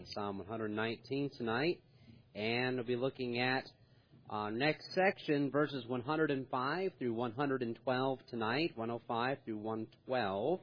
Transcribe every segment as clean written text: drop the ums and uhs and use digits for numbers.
Psalm 119 tonight, and we'll be looking at our next section, verses 105 through 112 tonight, 105 through 112.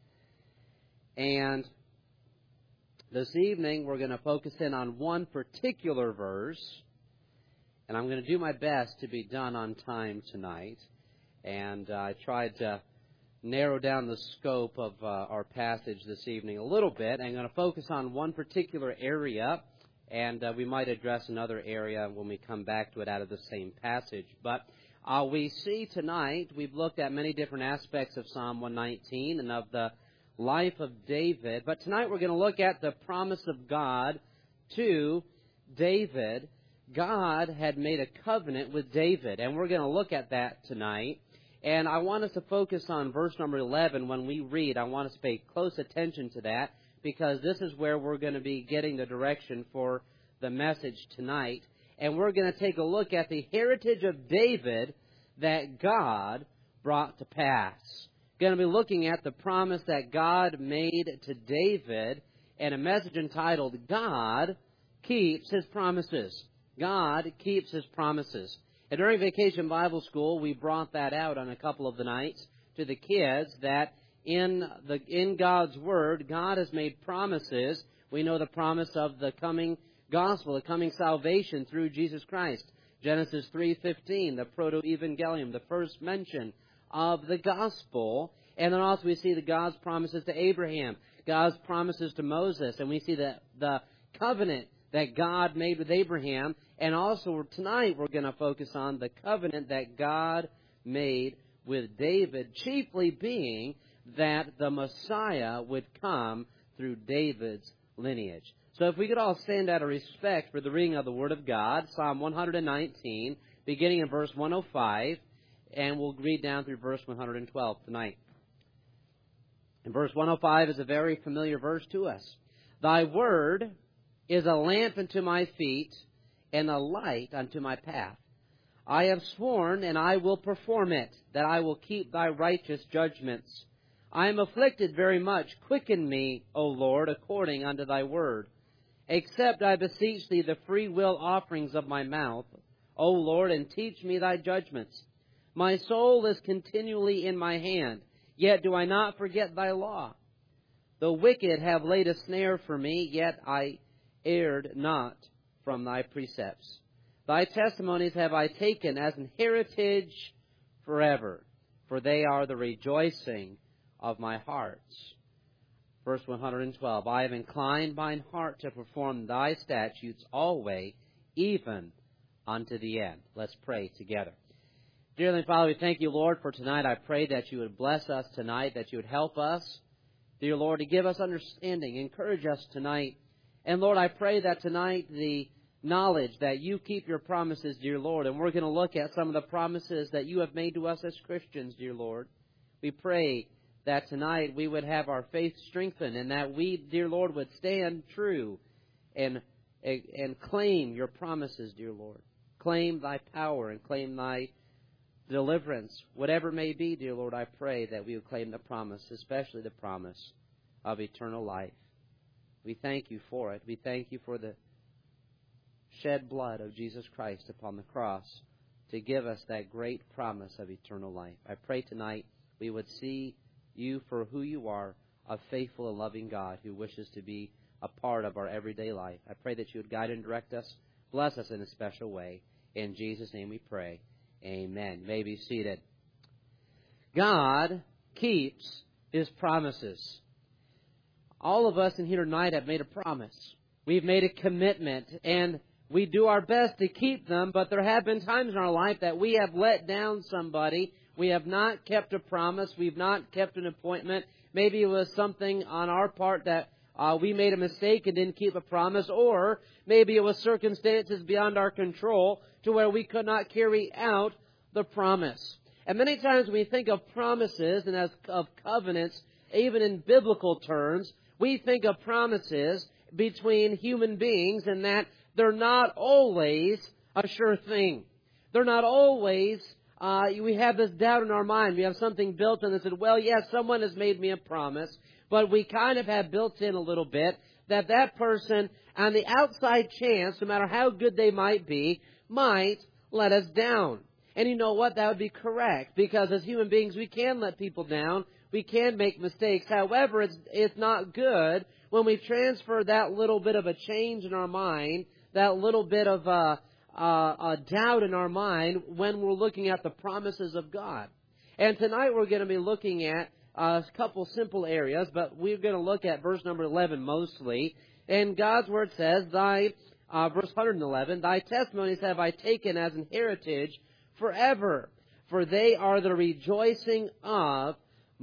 And this evening we're going to focus in on one particular verse, and I'm going to do my best to be done on time tonight. And I tried to narrow down the scope of our passage this evening a little bit. I'm going to focus on one particular area, and we might address another area when we come back to it out of the same passage. But we see tonight, we've looked at many different aspects of Psalm 119 and of the life of David. But tonight we're going to look at the promise of God to David. God had made a covenant with David, and we're going to look at that tonight. And I want us to focus on verse number 11 when we read. I want us to pay close attention to that, because this is where we're going to be getting the direction for the message tonight. And we're going to take a look at the heritage of David that God brought to pass. We're going to be looking at the promise that God made to David, and a message entitled, God Keeps His Promises. God keeps His promises. And during Vacation Bible School, we brought that out on a couple of the nights to the kids, that in God's Word, God has made promises. We know the promise of the coming gospel, the coming salvation through Jesus Christ. Genesis 3:15, the proto-evangelium, the first mention of the gospel. And then also we see God's promises to Abraham, God's promises to Moses, and we see the covenant that God made with Abraham. And also tonight we're going to focus on the covenant that God made with David, chiefly being that the Messiah would come through David's lineage. So if we could all stand out of respect for the reading of the Word of God, Psalm 119, beginning in verse 105, and we'll read down through verse 112 tonight. And verse 105 is a very familiar verse to us. Thy word is a lamp unto my feet, and a light unto my path. I have sworn, and I will perform it, that I will keep thy righteous judgments. I am afflicted very much. Quicken me, O Lord, according unto thy word. Accept, I beseech thee, the free will offerings of my mouth, O Lord, and teach me thy judgments. My soul is continually in my hand, yet do I not forget thy law. The wicked have laid a snare for me, yet I erred not from thy precepts. Thy testimonies have I taken as an heritage forever, for they are the rejoicing of my heart. Verse 112, I have inclined mine heart to perform thy statutes always, even unto the end. Let's pray together. Dear Heavenly Father, we thank you, Lord, for tonight. I pray that you would bless us tonight, that you would help us, dear Lord, to give us understanding, encourage us tonight. And Lord, I pray that tonight the knowledge that you keep your promises, dear Lord, and we're going to look at some of the promises that you have made to us as Christians, dear Lord. We pray that tonight we would have our faith strengthened, and that we, dear Lord, would stand true and claim your promises, dear Lord. Claim thy power and claim thy deliverance. Whatever it may be, dear Lord, I pray that we would claim the promise, especially the promise of eternal life. We thank you for it. We thank you for the shed blood of Jesus Christ upon the cross to give us that great promise of eternal life. I pray tonight we would see you for who you are, a faithful and loving God who wishes to be a part of our everyday life. I pray that you would guide and direct us, bless us in a special way. In Jesus' name we pray. Amen. You may be seated. God keeps His promises. All of us in here tonight have made a promise. We've made a commitment, and we do our best to keep them, but there have been times in our life that we have let down somebody. We have not kept a promise. We've not kept an appointment. Maybe it was something on our part that we made a mistake and didn't keep a promise, or maybe it was circumstances beyond our control to where we could not carry out the promise. And many times when we think of promises and as of covenants, even in biblical terms, we think of promises between human beings, and that they're not always a sure thing. They're not always, we have this doubt in our mind. We have something built in that said, well, yes, someone has made me a promise, but we kind of have built in a little bit that that person, on the outside chance, no matter how good they might be, might let us down. And you know what? That would be correct, because as human beings, we can let people down. We can make mistakes. However, it's not good when we transfer that little bit of a change in our mind, that little bit of a doubt in our mind when we're looking at the promises of God. And tonight we're going to be looking at a couple simple areas, but we're going to look at verse number 11 mostly. And God's Word says, verse 111, Thy testimonies have I taken as an heritage forever, for they are the rejoicing of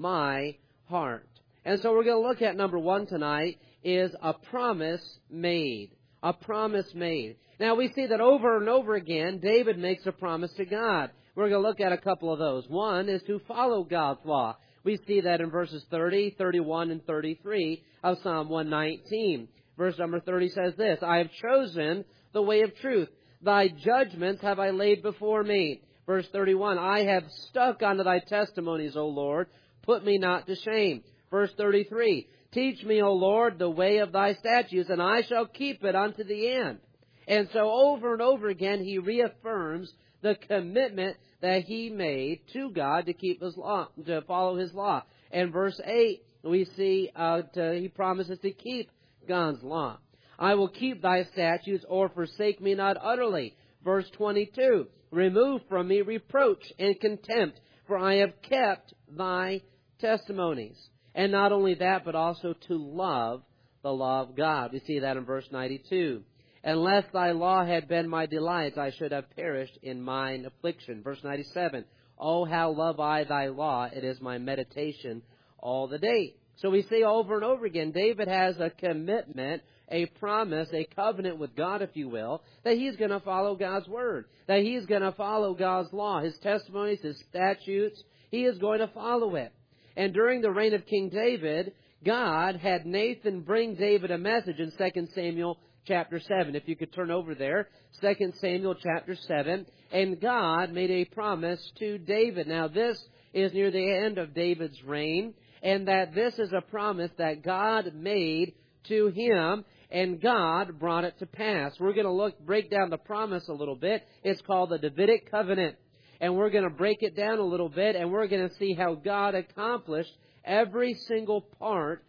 my heart. And so we're going to look at number one tonight is a promise made. A promise made. Now we see that over and over again, David makes a promise to God. We're going to look at a couple of those. One is to follow God's law. We see that in verses 30, 31, and 33 of Psalm 119. Verse number 30 says this, I have chosen the way of truth. Thy judgments have I laid before me. Verse 31, I have stuck unto thy testimonies, O Lord. Put me not to shame. Verse 33, teach me, O Lord, the way of thy statutes, and I shall keep it unto the end. And so over and over again, he reaffirms the commitment that he made to God to keep His law, to follow His law. And verse 8, we see he promises to keep God's law. I will keep thy statutes, or forsake me not utterly. Verse 22, remove from me reproach and contempt, for I have kept thy testimonies. And not only that, but also to love the law of God. We see that in verse 92. Unless thy law had been my delight, I should have perished in mine affliction. Verse 97, oh, how love I thy law, it is my meditation all the day. So we see over and over again, David has a commitment, a promise, a covenant with God, if you will, that he's going to follow God's word, that he's going to follow God's law, His testimonies, His statutes. He is going to follow it. And during the reign of King David, God had Nathan bring David a message in 2 Samuel chapter 7. If you could turn over there, 2 Samuel chapter 7. And God made a promise to David. Now this is near the end of David's reign, and that this is a promise that God made to him, and God brought it to pass. We're going to break down the promise a little bit. It's called the Davidic covenant. And we're going to break it down a little bit, and we're going to see how God accomplished every single part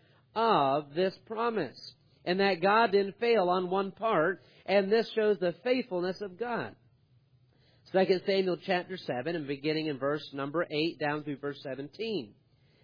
of this promise. And that God didn't fail on one part, and this shows the faithfulness of God. 2 Samuel chapter 7, and beginning in verse number 8 down through verse 17.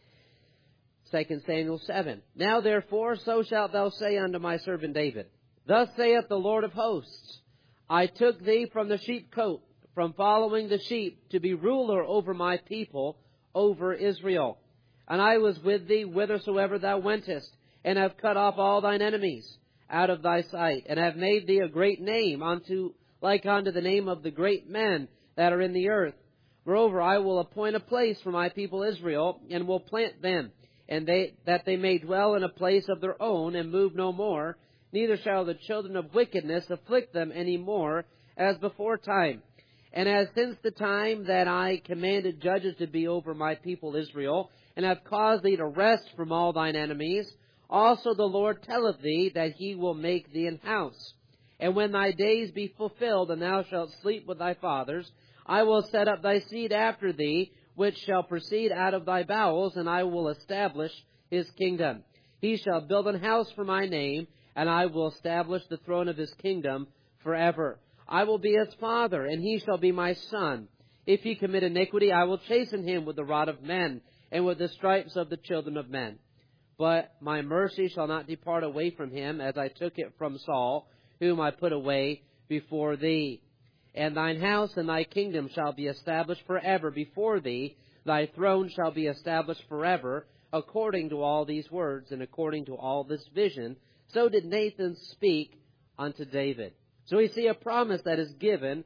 2 Samuel 7. Now therefore, so shalt thou say unto my servant David, Thus saith the Lord of hosts, I took thee from the sheepcote, from following the sheep, to be ruler over my people, over Israel. And I was with thee whithersoever thou wentest, and have cut off all thine enemies out of thy sight, and have made thee a great name, like unto the name of the great men that are in the earth. Moreover, I will appoint a place for my people Israel, and will plant them, and that they may dwell in a place of their own, and move no more. Neither shall the children of wickedness afflict them any more, as before time. And as since the time that I commanded judges to be over my people Israel, and have caused thee to rest from all thine enemies, also the Lord telleth thee that He will make thee an house. And when thy days be fulfilled, and thou shalt sleep with thy fathers, I will set up thy seed after thee, which shall proceed out of thy bowels, and I will establish his kingdom. He shall build an house for my name, and I will establish the throne of his kingdom forever. I will be his father, and he shall be my son. If he commit iniquity, I will chasten him with the rod of men, and with the stripes of the children of men. But my mercy shall not depart away from him, as I took it from Saul, whom I put away before thee. And thine house and thy kingdom shall be established forever before thee. Thy throne shall be established forever, according to all these words, and according to all this vision. So did Nathan speak unto David. So we see a promise that is given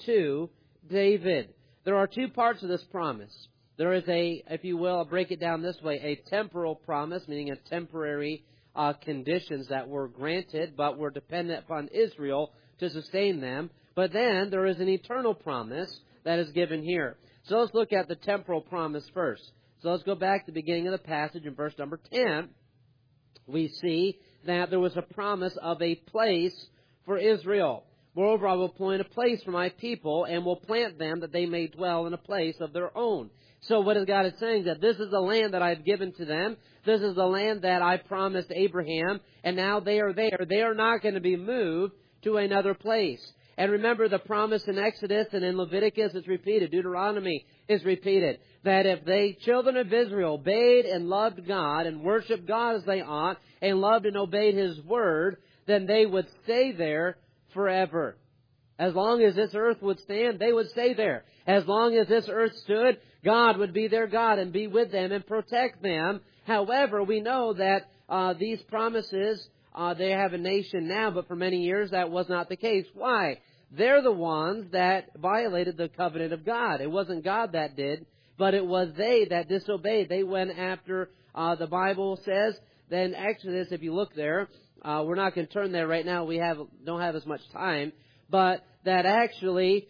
to David. There are two parts of this promise. There is if you will, I'll break it down this way, a temporal promise, meaning a temporary conditions that were granted, but were dependent upon Israel to sustain them. But then there is an eternal promise that is given here. So let's look at the temporal promise first. So let's go back to the beginning of the passage in verse number 10. We see that there was a promise of a place for Israel. Moreover, I will appoint a place for my people, and will plant them, that they may dwell in a place of their own. So what is God is saying? That this is the land that I've given to them. This is the land that I promised Abraham, and now they are there. They are not going to be moved to another place. And remember, the promise in Exodus and in Leviticus is repeated. Deuteronomy is repeated. That if the children of Israel obeyed and loved God and worshiped God as they ought, and loved and obeyed His word, then they would stay there forever. As long as this earth would stand, they would stay there. As long as this earth stood, God would be their God and be with them and protect them. However, we know that these promises, they have a nation now, but for many years that was not the case. Why? They're the ones that violated the covenant of God. It wasn't God that did, but it was they that disobeyed. They went after, the Bible says, then Exodus, if you look there, we're not going to turn there right now. We don't have as much time. But that actually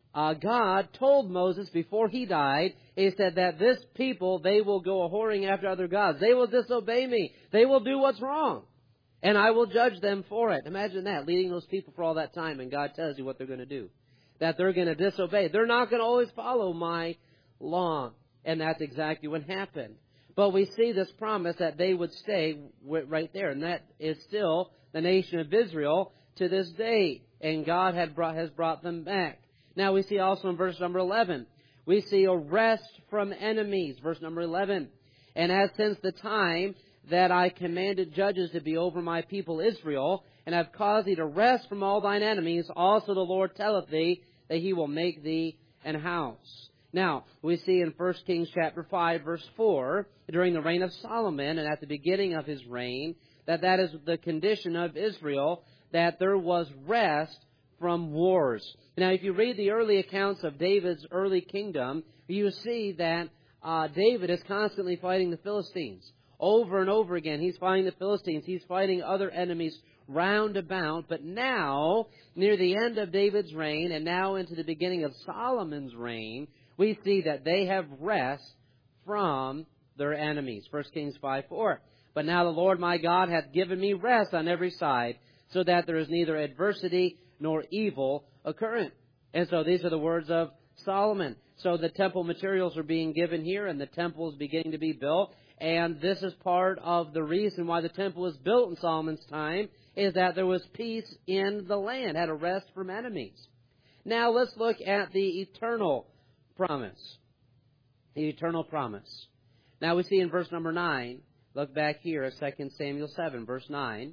God told Moses before he died, He said that this people, they will go a-whoring after other gods. They will disobey me. They will do what's wrong. And I will judge them for it. Imagine that, leading those people for all that time, and God tells you what they're going to do. That they're going to disobey. They're not going to always follow my law. And that's exactly what happened. But we see this promise that they would stay right there. And that is still the nation of Israel to this day. And God has brought them back. Now we see also in verse number 11, we see a rest from enemies. Verse number 11. And as since the time that I commanded judges to be over my people Israel, and have caused thee to rest from all thine enemies, also the Lord telleth thee that He will make thee an house. Now, we see in 1 Kings chapter 5, verse 4, during the reign of Solomon, and at the beginning of his reign, that is the condition of Israel, that there was rest from wars. Now, if you read the early accounts of David's early kingdom, you see that David is constantly fighting the Philistines. Over and over again, he's fighting the Philistines. He's fighting other enemies round about. But now, near the end of David's reign, and now into the beginning of Solomon's reign, we see that they have rest from their enemies. 1 Kings 5:4. But now the Lord my God hath given me rest on every side, so that there is neither adversity nor evil occurrent. And so these are the words of Solomon. So the temple materials are being given here, and the temple is beginning to be built. And this is part of the reason why the temple was built in Solomon's time, is that there was peace in the land, had a rest from enemies. Now let's look at the eternal promise. The eternal promise. Now we see in verse number 9, look back here at 2 Samuel 7, verse 9.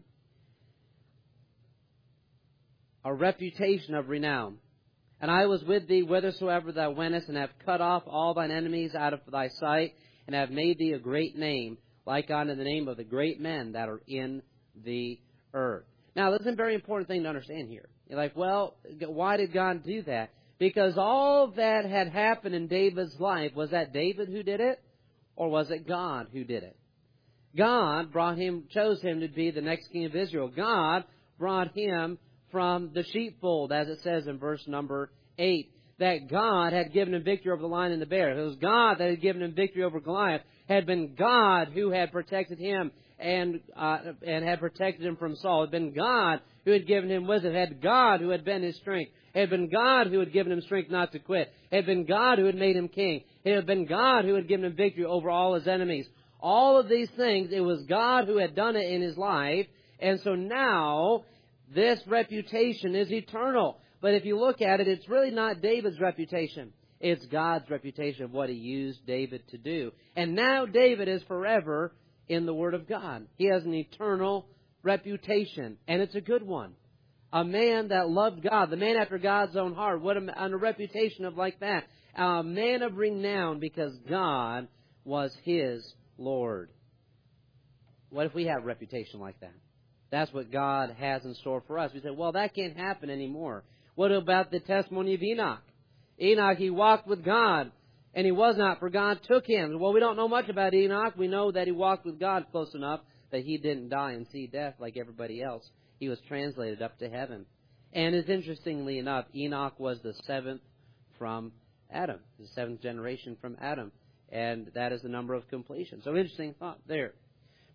A reputation of renown. And I was with thee whithersoever thou wentest, and have cut off all thine enemies out of thy sight, and have made thee a great name, like unto the name of the great men that are in the earth. Now, this is a very important thing to understand here. You're like, well, why did God do that? Because all that had happened in David's life, was that David who did it, or was it God who did it? God chose him to be the next king of Israel. God brought him from the sheepfold, as it says in verse number 8. That God had given him victory over the lion and the bear. It was God that had given him victory over Goliath. Had been God who had protected him and had protected him from Saul. It had been God who had given him wisdom. It had God who had been his strength. It had been God who had given him strength not to quit. It had been God who had made him king. It had been God who had given him victory over all his enemies. All of these things, it was God who had done it in his life. And so now, this reputation is eternal. But if you look at it, it's really not David's reputation. It's God's reputation of what He used David to do. And now David is forever in the Word of God. He has an eternal reputation, and it's a good one. A man that loved God, the man after God's own heart. What a reputation of like that. A man of renown because God was his Lord. What if we have a reputation like that? That's what God has in store for us. We say, well, that can't happen anymore. What about the testimony of Enoch? Enoch, he walked with God, and he was not, for God took him. Well, we don't know much about Enoch. We know that he walked with God close enough that he didn't die and see death like everybody else. He was translated up to heaven. And as interestingly enough, Enoch was the seventh from Adam, the seventh generation from Adam. And that is the number of completion. So interesting thought there.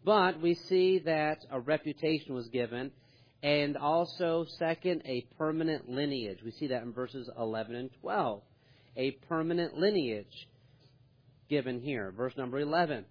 But we see that a reputation was given, and also, second, a permanent lineage. We see that in verses 11 and 12. A permanent lineage given here. Verse number 11.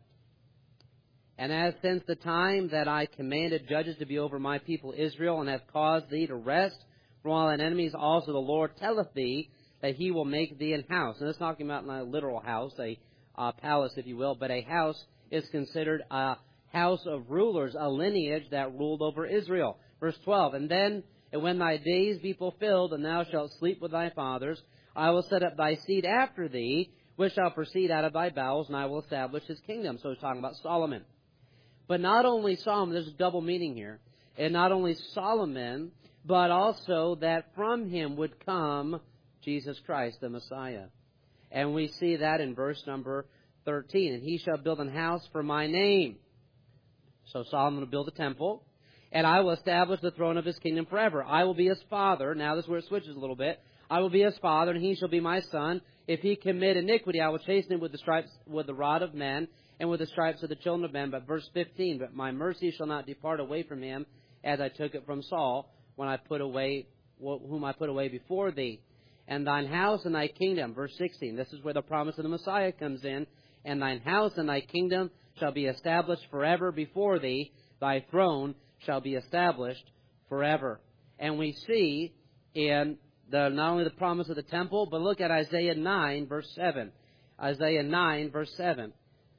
And as since the time that I commanded judges to be over my people Israel, and have caused thee to rest from all thine enemies, also the Lord telleth thee that he will make thee an house. And it's talking about not a literal house, a palace, if you will, but a house is considered a house of rulers, a lineage that ruled over Israel. Verse 12, and when thy days be fulfilled, and thou shalt sleep with thy fathers, I will set up thy seed after thee, which shall proceed out of thy bowels, and I will establish his kingdom. So he's talking about Solomon. But not only Solomon, there's a double meaning here, and not only Solomon, but also that from him would come Jesus Christ, the Messiah. And we see that in verse number 13. And he shall build an house for my name. So Solomon will build a temple, and I will establish the throne of his kingdom forever. I will be his father. Now this is where it switches a little bit. I will be his father, and he shall be my son. If he commit iniquity, I will chasten him with the rod of men, and with the stripes of the children of men. But verse 15, but my mercy shall not depart away from him, as I took it from Saul, when I put away whom I put away before thee. And thine house and thy kingdom, verse 16, this is where the promise of the Messiah comes in. And thine house and thy kingdom shall be established forever before thee. Thy throne shall be established forever. And we see in not only the promise of the temple, but look at Isaiah 9, verse 7. Isaiah 9, verse 7.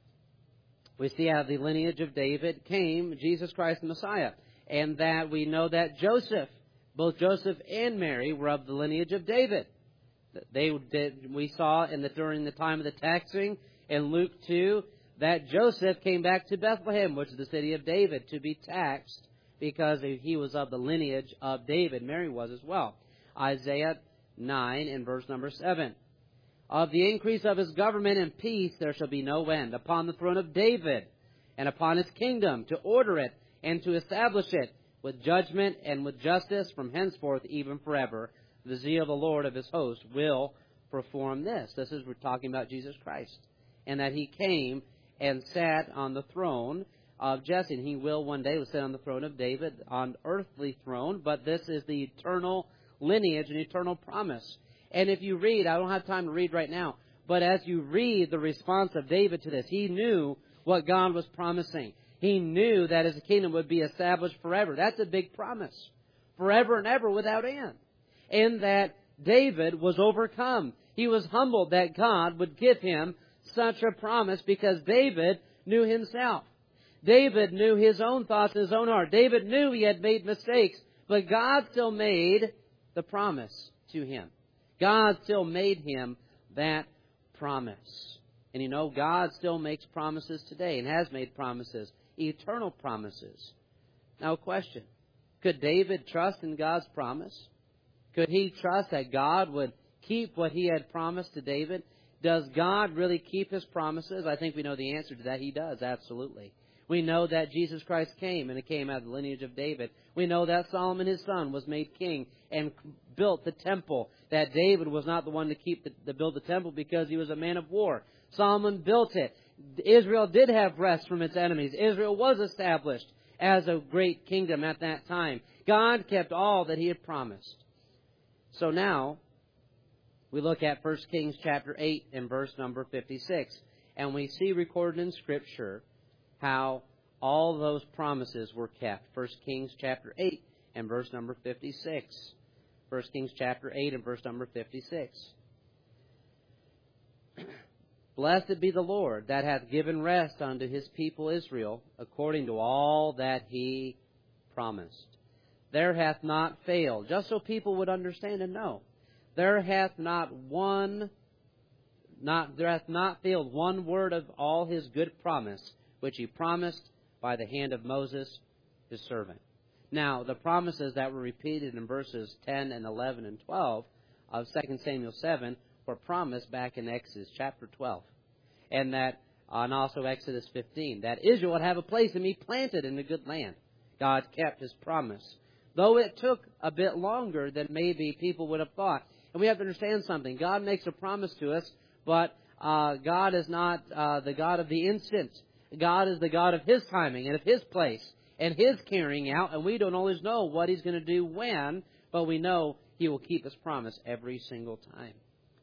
We see out of the lineage of David came Jesus Christ the Messiah. And that we know that both Joseph and Mary were of the lineage of David. We saw during the time of the taxing in Luke 2 that Joseph came back to Bethlehem, which is the city of David, to be taxed because he was of the lineage of David. Mary was as well. Isaiah 9 and verse number 7. Of the increase of his government and peace there shall be no end upon the throne of David and upon his kingdom, to order it and to establish it with judgment and with justice from henceforth even forever. The zeal of the Lord of his host will perform this. This is, we're talking about Jesus Christ. And that he came and sat on the throne of Jesse. And he will one day sit on the throne of David, on earthly throne. But this is the eternal lineage and eternal promise. And if you read, I don't have time to read right now, but as you read the response of David to this, he knew what God was promising. He knew that his kingdom would be established forever. That's a big promise. Forever and ever without end. And that David was overcome. He was humbled that God would give him such a promise because David knew himself. David knew his own thoughts in his own heart. David knew he had made mistakes, but God still made the promise to him. God still made him that promise. And you know, God still makes promises today and has made promises, eternal promises. Now a question, could David trust in God's promise? Could he trust that God would keep what he had promised to David? Does God really keep his promises? I think we know the answer to that. He does, absolutely. We know that Jesus Christ came, and it came out of the lineage of David. We know that Solomon, his son, was made king and built the temple. That David was not the one to build the temple because he was a man of war. Solomon built it. Israel did have rest from its enemies. Israel was established as a great kingdom at that time. God kept all that he had promised. So now, we look at 1 Kings chapter 8 and verse number 56. And we see recorded in Scripture how all those promises were kept. 1 Kings chapter 8 and verse number 56. 1 Kings chapter 8 and verse number 56. Blessed be the Lord that hath given rest unto his people Israel, according to all that he promised. There hath not failed, just so people would understand and know, there hath not failed one word of all his good promise, which he promised by the hand of Moses, his servant. Now, the promises that were repeated in verses 10 and 11 and 12 of 2 Samuel 7 were promised back in Exodus chapter 12. And also Exodus 15, that Israel would have a place and be planted in a good land. God kept his promise. Though it took a bit longer than maybe people would have thought. And we have to understand something. God makes a promise to us, but God is not the God of the instant. God is the God of His timing and of His place and His carrying out, and we don't always know what He's going to do when, but we know He will keep His promise every single time.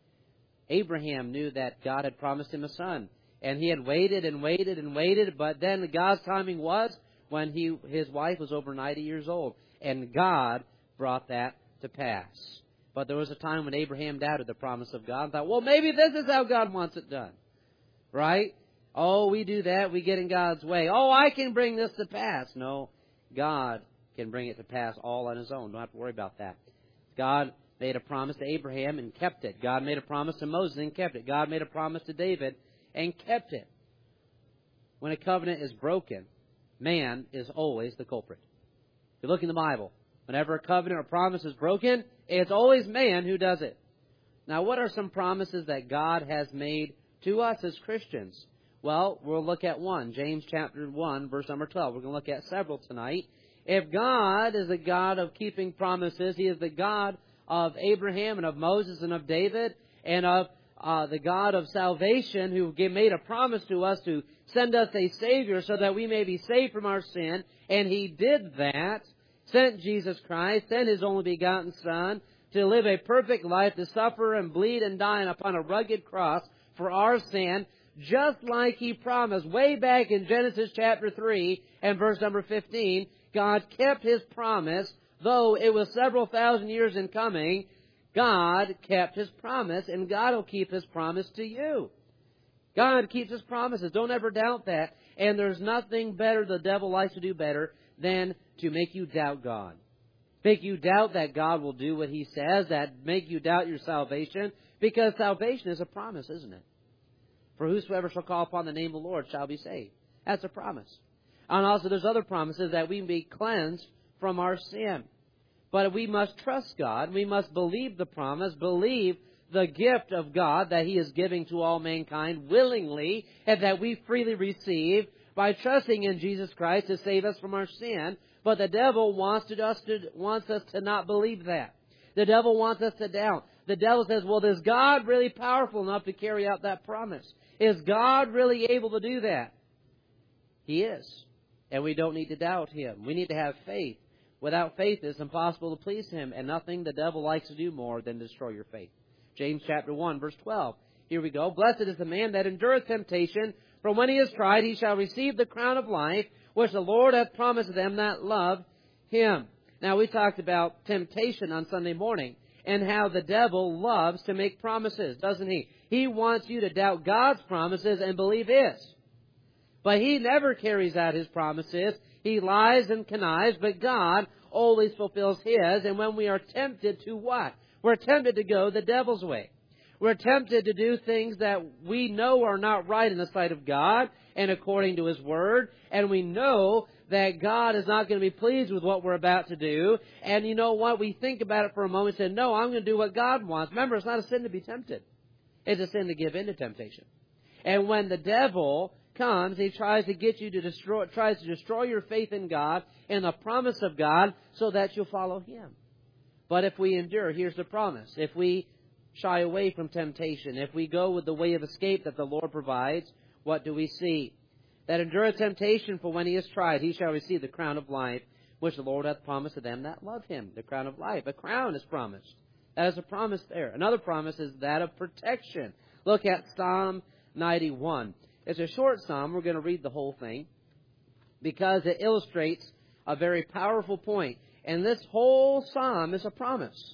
Abraham knew that God had promised him a son, and he had waited and waited and waited, but then God's timing was when his wife was over 90 years old, and God brought that to pass. But there was a time when Abraham doubted the promise of God and thought, well, maybe this is how God wants it done. Right? Oh, we do that. We get in God's way. Oh, I can bring this to pass. No, God can bring it to pass all on His own. Don't have to worry about that. God made a promise to Abraham and kept it. God made a promise to Moses and kept it. God made a promise to David and kept it. When a covenant is broken, man is always the culprit. If you look in the Bible, whenever a covenant or promise is broken, it's always man who does it. Now, what are some promises that God has made to us as Christians? Well, we'll look at one. James chapter 1, verse number 12. We're going to look at several tonight. If God is the God of keeping promises, He is the God of Abraham and of Moses and of David and of the God of salvation, who made a promise to us to send us a Savior so that we may be saved from our sin. And He did that, sent Jesus Christ, sent His only begotten Son to live a perfect life, to suffer and bleed and die upon a rugged cross for our sin, just like He promised way back in Genesis chapter 3 and verse number 15. God kept His promise. Though it was several thousand years in coming, God kept His promise, and God will keep His promise to you. God keeps His promises. Don't ever doubt that. And there's nothing better the devil likes to do better than to make you doubt God. Make you doubt that God will do what He says, that make you doubt your salvation, because salvation is a promise, isn't it? For whosoever shall call upon the name of the Lord shall be saved. That's a promise. And also there's other promises that we be cleansed from our sin. But we must trust God. We must believe the promise, believe the gift of God that He is giving to all mankind willingly, and that we freely receive by trusting in Jesus Christ to save us from our sin. But the devil wants us to not believe that. The devil wants us to doubt. The devil says, well, is God really powerful enough to carry out that promise? Is God really able to do that? He is. And we don't need to doubt Him. We need to have faith. Without faith, it's impossible to please Him, and nothing the devil likes to do more than destroy your faith. James chapter 1, verse 12. Here we go. Blessed is the man that endureth temptation, for when he is tried, he shall receive the crown of life, which the Lord hath promised them that love Him. Now, we talked about temptation on Sunday morning, and how the devil loves to make promises, doesn't he? He wants you to doubt God's promises and believe His. But He never carries out His promises. He lies and connives, but God always fulfills His. And when we are tempted to what? We're tempted to go the devil's way. We're tempted to do things that we know are not right in the sight of God and according to His Word. And we know that God is not going to be pleased with what we're about to do. And you know what? We think about it for a moment and say, no, I'm going to do what God wants. Remember, it's not a sin to be tempted. It's a sin to give in to temptation. And when the devil comes, he tries to get you to destroy your faith in God and the promise of God so that you'll follow Him. But if we endure, here's the promise. If we shy away from temptation, if we go with the way of escape that the Lord provides, what do we see? That endureth temptation, for when he is tried, he shall receive the crown of life, which the Lord hath promised to them that love Him. The crown of life. A crown is promised. That is a promise there. Another promise is that of protection. Look at Psalm 91. It's a short psalm. We're going to read the whole thing because it illustrates a very powerful point. And this whole psalm is a promise.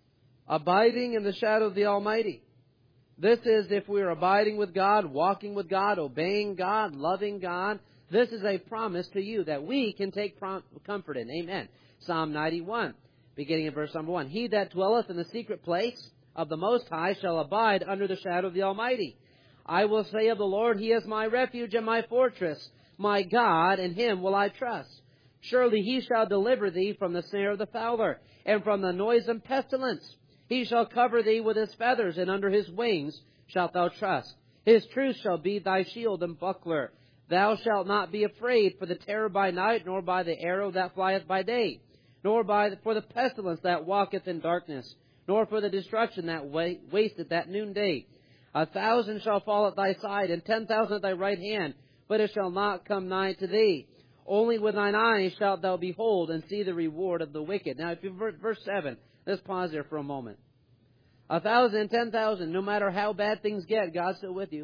Abiding in the shadow of the Almighty. This is if we're abiding with God, walking with God, obeying God, loving God. This is a promise to you that we can take comfort in. Amen. Psalm 91, beginning in verse number 1. He that dwelleth in the secret place of the Most High shall abide under the shadow of the Almighty. I will say of the Lord, He is my refuge and my fortress, my God, in Him will I trust. Surely He shall deliver thee from the snare of the fowler, and from the noisome pestilence. He shall cover thee with His feathers, and under His wings shalt thou trust. His truth shall be thy shield and buckler. Thou shalt not be afraid for the terror by night, nor by the arrow that flieth by day, nor for the pestilence that walketh in darkness, nor for the destruction that wasteth at noonday. 1,000 shall fall at thy side, and 10,000 at thy right hand, but it shall not come nigh to thee. Only with thine eyes shalt thou behold and see the reward of the wicked. Now, if you verse 7, let's pause there for a moment. 1,000, 10,000, no matter how bad things get, God's still with you.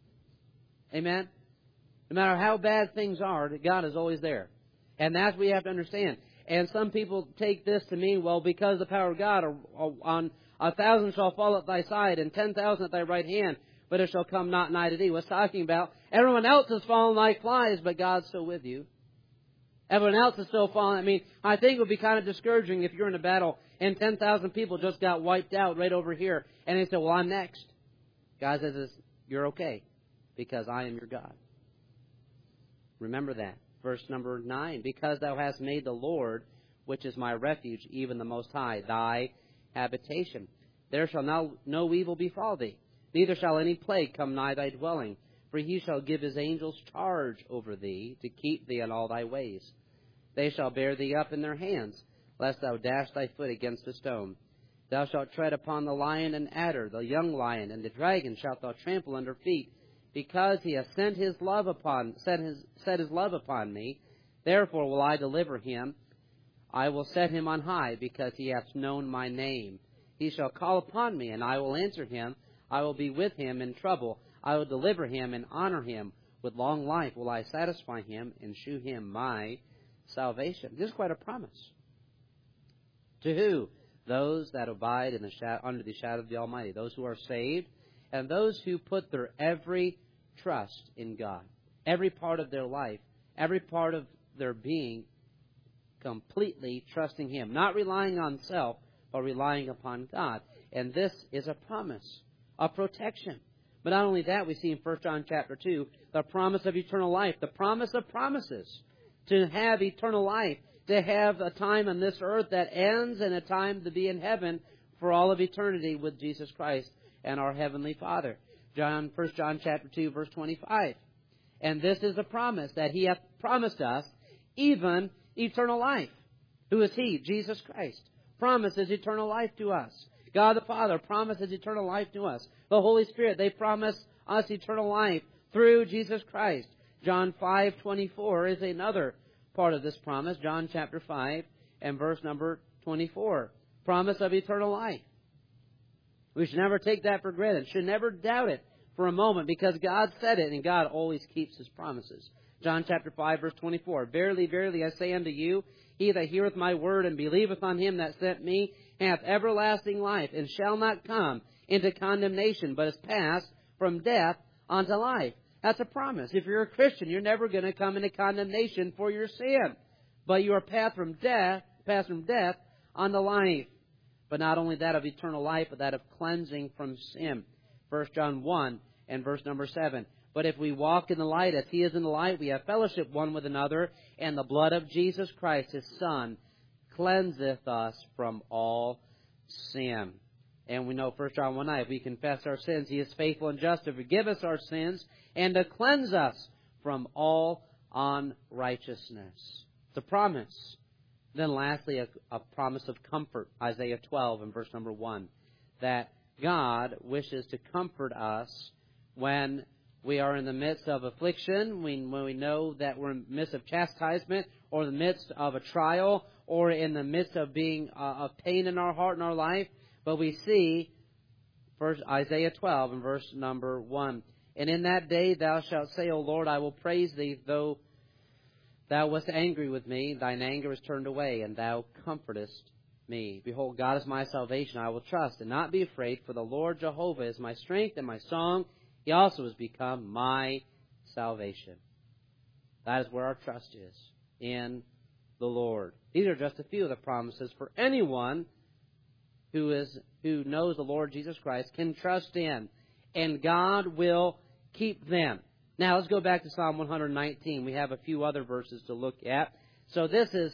Amen? No matter how bad things are, God is always there. And that's what we have to understand. And some people take this to mean, well, because the power of God, on 1,000 shall fall at thy side, and 10,000 at thy right hand, but it shall come not nigh to thee. What's talking about? Everyone else has fallen like flies, but God's still with you. Everyone else is still falling. I mean, I think it would be kind of discouraging if you're in a battle and 10,000 people just got wiped out right over here, and they say, well, I'm next. God says, you're okay, because I am your God. Remember that. Verse number 9, because thou hast made the Lord, which is my refuge, even the Most High, thy habitation. There shall no evil befall thee, neither shall any plague come nigh thy dwelling. For he shall give his angels charge over thee, to keep thee in all thy ways. They shall bear thee up in their hands, lest thou dash thy foot against a stone. Thou shalt tread upon the lion and adder, the young lion, and the dragon shalt thou trample under feet. Because he hath set his love upon me, therefore will I deliver him. I will set him on high, because he hath known my name. He shall call upon me, and I will answer him. I will be with him in trouble. I will deliver him and honor him. With long life will I satisfy him and shew him my salvation. This is quite a promise. To who? Those that abide in under the shadow of the Almighty. Those who are saved, and those who put their every trust in God. Every part of their life, every part of their being, completely trusting Him. Not relying on self, but relying upon God. And this is a promise of protection. But not only that, we see in 1 John chapter 2, the promise of eternal life, the promise of promises, to have eternal life, to have a time on this earth that ends and a time to be in heaven for all of eternity with Jesus Christ and our Heavenly Father. 1 John chapter 2, verse 25. And this is a promise that He hath promised us, even eternal life. Who is He? Jesus Christ. Promises eternal life to us. God the Father promises eternal life to us. The Holy Spirit, they promise us eternal life through Jesus Christ. John 5:24 is another part of this promise. John chapter 5 and verse number 24. Promise of eternal life. We should never take that for granted. Should never doubt it for a moment, because God said it, and God always keeps His promises. John chapter 5 verse 24. Verily, verily, I say unto you, he that heareth my word and believeth on Him that sent me hath everlasting life, and shall not come into condemnation, but is passed from death unto life. That's a promise. If you're a Christian, you're never going to come into condemnation for your sin, but you are passed from death unto life. But not only that of eternal life, but that of cleansing from sin. 1 John 1 and verse number 7. But if we walk in the light as He is in the light, we have fellowship one with another, and the blood of Jesus Christ, His Son, cleanseth us from all sin. And we know 1 John 1:9, if we confess our sins, He is faithful and just to forgive us our sins and to cleanse us from all unrighteousness. It's a promise. Then lastly, a promise of comfort. Isaiah 12 and verse number 1. That God wishes to comfort us when we are in the midst of affliction, when we know that we're in the midst of chastisement, or in the midst of a trial, or in the midst of being of pain in our heart and our life. But we see first Isaiah 12 and verse number 1. And in that day thou shalt say, O Lord, I will praise Thee, though Thou wast angry with me, Thine anger is turned away, and Thou comfortest me. Behold, God is my salvation. I will trust and not be afraid, for the Lord Jehovah is my strength and my song. He also has become my salvation. That is where our trust is, in the Lord. These are just a few of the promises for anyone who knows the Lord Jesus Christ can trust in, and God will keep them. Now let's go back to Psalm 119. We have a few other verses to look at. So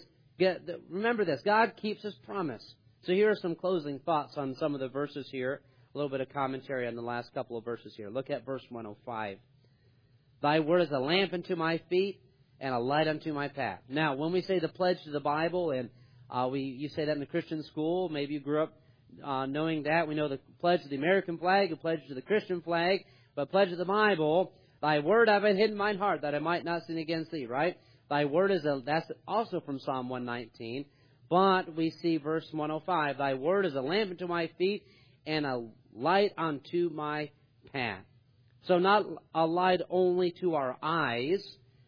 remember this, God keeps His promise. So here are some closing thoughts on some of the verses here. A little bit of commentary on the last couple of verses here. Look at verse 105. Thy word is a lamp unto my feet and a light unto my path. Now, when we say the pledge to the Bible, and you say that in the Christian school, maybe you grew up knowing that. We know the pledge to the American flag, the pledge to the Christian flag, but pledge to the Bible, Thy word have I hidden in mine heart, that I might not sin against thee, right? Thy word that's also from Psalm 119. But we see verse 105, Thy word is a lamp unto my feet and a light unto my path. So not a light only to our eyes.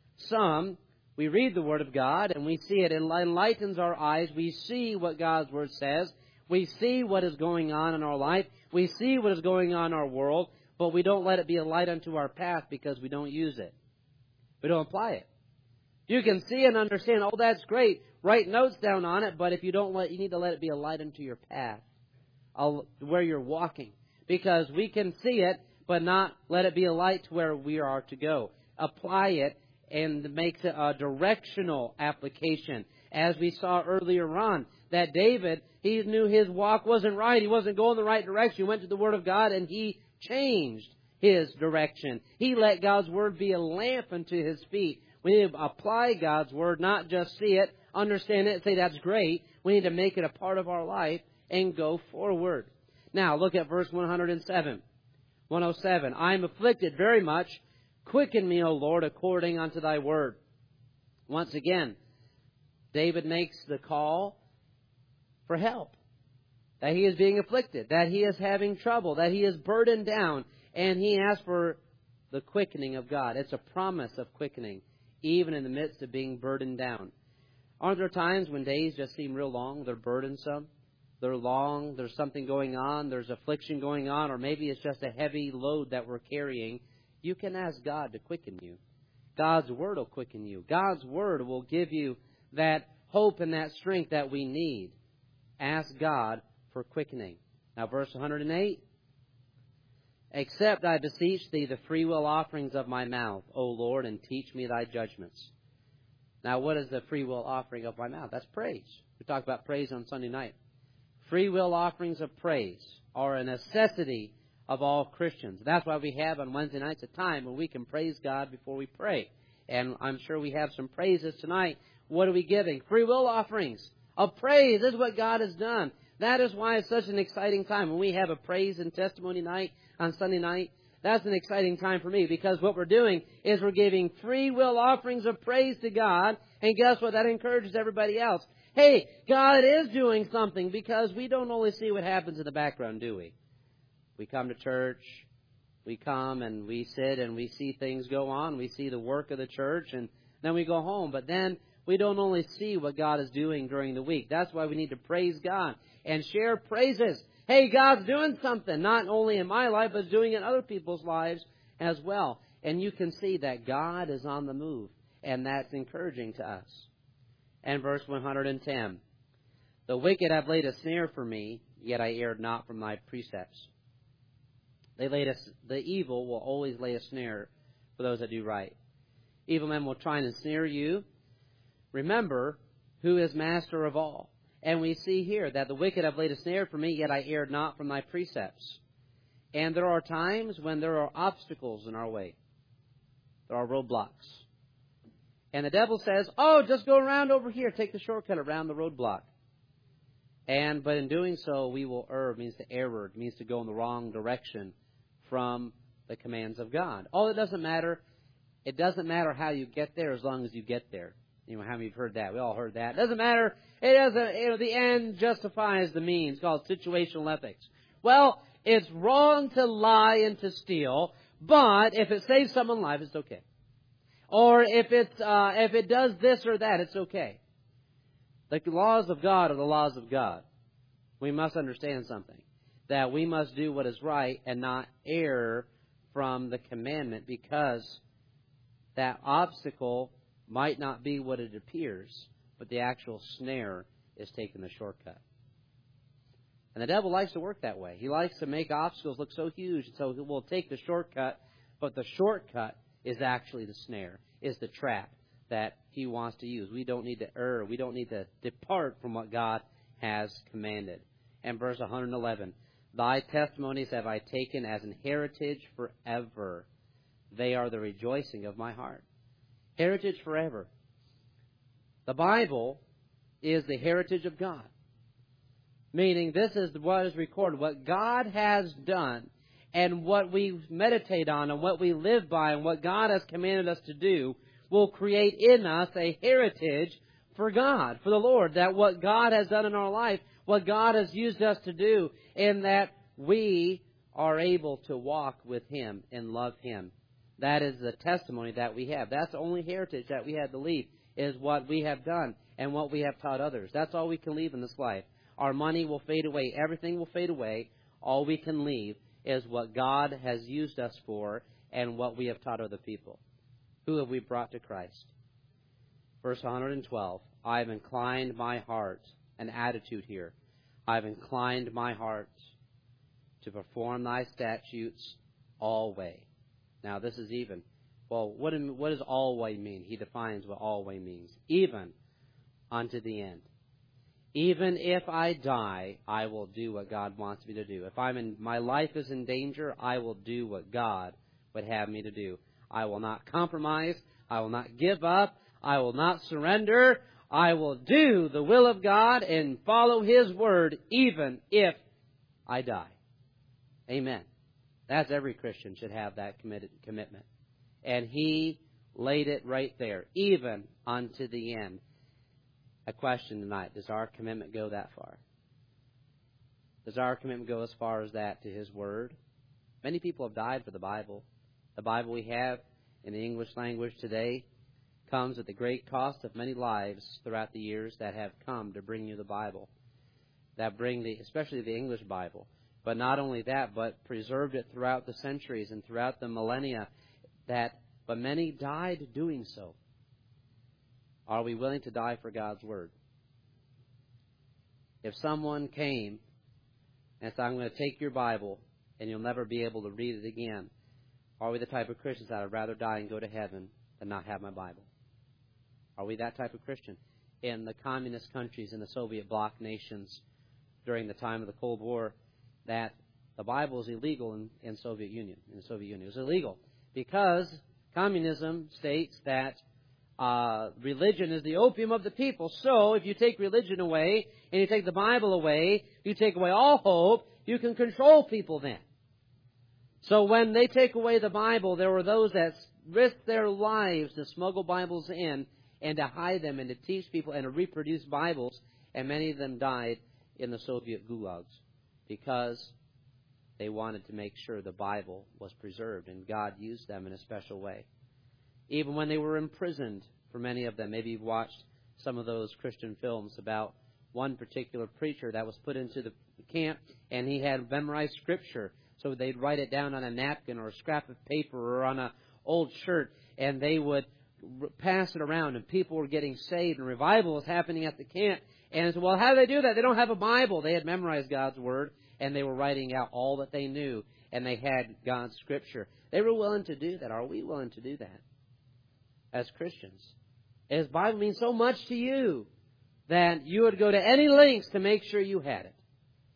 We read the Word of God and we see it. It enlightens our eyes. We see what God's Word says. We see what is going on in our life. We see what is going on in our world. But we don't let it be a light unto our path because we don't use it. We don't apply it. You can see and understand, oh, that's great. Write notes down on it. But if you you need to let it be a light unto your path, where you're walking. Because we can see it, but not let it be a light to where we are to go. Apply it and makes it a directional application. As we saw earlier on, that David, he knew his walk wasn't right. He wasn't going the right direction. He went to the Word of God and he changed his direction. He let God's Word be a lamp unto his feet. We need to apply God's Word, not just see it, understand it, and say that's great. We need to make it a part of our life and go forward. Now, look at verse 107. 107, I am afflicted very much. Quicken me, O Lord, according unto thy word. Once again, David makes the call for help. That he is being afflicted, that he is having trouble, that he is burdened down, and he asks for the quickening of God. It's a promise of quickening, even in the midst of being burdened down. Aren't there times when days just seem real long? They're burdensome. They're long. There's something going on. There's affliction going on. Or maybe it's just a heavy load that we're carrying. You can ask God to quicken you. God's Word will quicken you. God's Word will give you that hope and that strength that we need. Ask God for quickening. Now, verse 108. Accept, I beseech thee, the freewill offerings of my mouth, O Lord, and teach me thy judgments. Now, what is the freewill offering of my mouth? That's praise. We talked about praise on Sunday night. Free will offerings of praise are a necessity of all Christians. That's why we have on Wednesday nights a time when we can praise God before we pray. And I'm sure we have some praises tonight. What are we giving? Free will offerings of praise. This is what God has done. That is why it's such an exciting time. When we have a praise and testimony night on Sunday night, that's an exciting time for me, because what we're doing is we're giving free will offerings of praise to God. And guess what? That encourages everybody else. Hey, God is doing something, because we don't only see what happens in the background, do we? We come to church, we come and we sit and we see things go on. We see the work of the church, and then we go home. But then we don't only see what God is doing during the week. That's why we need to praise God and share praises. Hey, God's doing something, not only in my life, but doing it in other people's lives as well. And you can see that God is on the move, and that's encouraging to us. And verse 110, the wicked have laid a snare for me, yet I erred not from thy precepts. The evil will always lay a snare for those that do right. Evil men will try and ensnare you. Remember who is master of all. And we see here that the wicked have laid a snare for me, yet I erred not from thy precepts. And there are times when there are obstacles in our way. There are roadblocks. And the devil says, oh, just go around over here. Take the shortcut around the roadblock. But in doing so, we will err. It means to err. It means to go in the wrong direction from the commands of God. Oh, it doesn't matter. It doesn't matter how you get there as long as you get there. You know, how many have heard that? We all heard that. It doesn't matter. It doesn't. The end justifies the means. It's called situational ethics. Well, it's wrong to lie and to steal, but if it saves someone's life, it's okay. Or if it does this or that, it's okay. The laws of God are the laws of God. We must understand something. That we must do what is right and not err from the commandment, because that obstacle might not be what it appears, but the actual snare is taking the shortcut. And the devil likes to work that way. He likes to make obstacles look so huge, so he will take the shortcut, but the shortcut is actually the snare, is the trap that he wants to use. We don't need to err. We don't need to depart from what God has commanded. And verse 111, thy testimonies have I taken as an heritage forever. They are the rejoicing of my heart. Heritage forever. The Bible is the heritage of God. Meaning this is what is recorded, what God has done. and what we meditate on and what we live by and what God has commanded us to do will create in us a heritage for God, for the Lord, that what God has done in our life, what God has used us to do, and that we are able to walk with Him and love Him. That is the testimony that we have. That's the only heritage that we have to leave, is what we have done and what we have taught others. That's all we can leave in this life. Our money will fade away. Everything will fade away. All we can leave is what God has used us for and what we have taught other people. Who have we brought to Christ? Verse 112, I have inclined my heart, an attitude here. I have inclined my heart to perform thy statutes always. Now this is even. Well, what does always mean? He defines what always means. Even unto the end. Even if I die, I will do what God wants me to do. If my life is in danger, I will do what God would have me to do. I will not compromise. I will not give up. I will not surrender. I will do the will of God and follow His word even if I die. Amen. That's every Christian should have that commitment. And he laid it right there, even unto the end. A question tonight, does our commitment go that far? Does our commitment go as far as that to His word? Many people have died for the Bible. The Bible we have in the English language today comes at the great cost of many lives throughout the years that have come to bring you the Bible. That bring especially the English Bible. But not only that, but preserved it throughout the centuries and throughout the millennia. But many died doing so. Are we willing to die for God's word? If someone came and said, I'm going to take your Bible and you'll never be able to read it again, are we the type of Christians that I'd rather die and go to heaven than not have my Bible? Are we that type of Christian? In the communist countries, in the Soviet bloc nations, during the time of the Cold War, that the Bible is illegal in the Soviet Union. It was illegal because communism states that religion is the opium of the people. So if you take religion away and you take the Bible away, you take away all hope, you can control people then. So when they take away the Bible, there were those that risked their lives to smuggle Bibles in and to hide them and to teach people and to reproduce Bibles, and many of them died in the Soviet gulags because they wanted to make sure the Bible was preserved, and God used them in a special way. Even when they were imprisoned, for many of them, maybe you've watched some of those Christian films about one particular preacher that was put into the camp, and he had memorized Scripture. So they'd write it down on a napkin or a scrap of paper or on an old shirt, and they would pass it around, and people were getting saved, and revival was happening at the camp. And so, well, how do they do that? They don't have a Bible. They had memorized God's Word, and they were writing out all that they knew, and they had God's Scripture. They were willing to do that. Are we willing to do that as Christians? Does the Bible mean so much to you that you would go to any lengths to make sure you had it?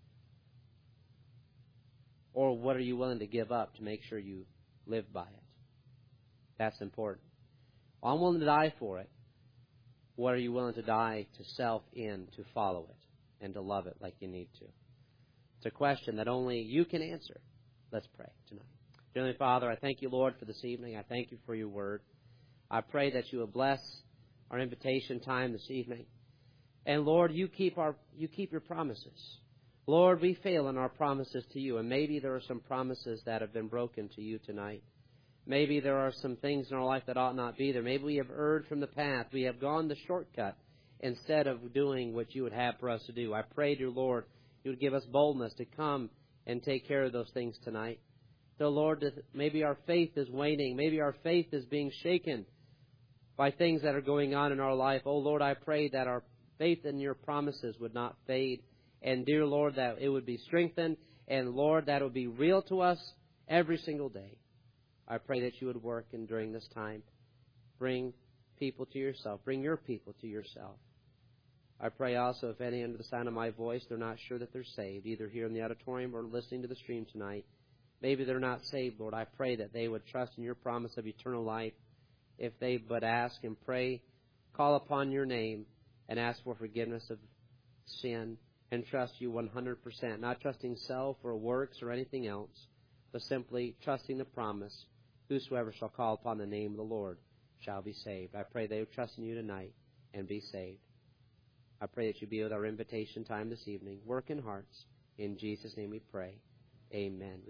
Or what are you willing to give up to make sure you live by it? That's important. Well, I'm willing to die for it. What are you willing to die to self in to follow it and to love it like you need to? It's a question that only you can answer. Let's pray tonight. Dear Heavenly Father, I thank you, Lord, for this evening. I thank you for your word. I pray that you will bless our invitation time this evening. And Lord, you keep your promises. Lord, we fail in our promises to you, and maybe there are some promises that have been broken to you tonight. Maybe there are some things in our life that ought not be there. Maybe we have erred from the path. We have gone the shortcut instead of doing what you would have for us to do. I pray, dear Lord, you would give us boldness to come and take care of those things tonight. So, Lord, maybe our faith is waning. Maybe our faith is being shaken by things that are going on in our life. Oh, Lord, I pray that our faith in your promises would not fade. And, dear Lord, that it would be strengthened. And, Lord, that it would be real to us every single day. I pray that you would work and during this time bring people to yourself. Bring your people to yourself. I pray also if any under the sound of my voice, they're not sure that they're saved, either here in the auditorium or listening to the stream tonight. Maybe they're not saved, Lord. I pray that they would trust in your promise of eternal life if they but ask and pray, call upon your name, and ask for forgiveness of sin and trust you 100%, not trusting self or works or anything else. but simply trusting the promise, whosoever shall call upon the name of the Lord shall be saved. I pray they would trust in you tonight and be saved. I pray that you be with our invitation time this evening. Work in hearts. In Jesus' name we pray. Amen.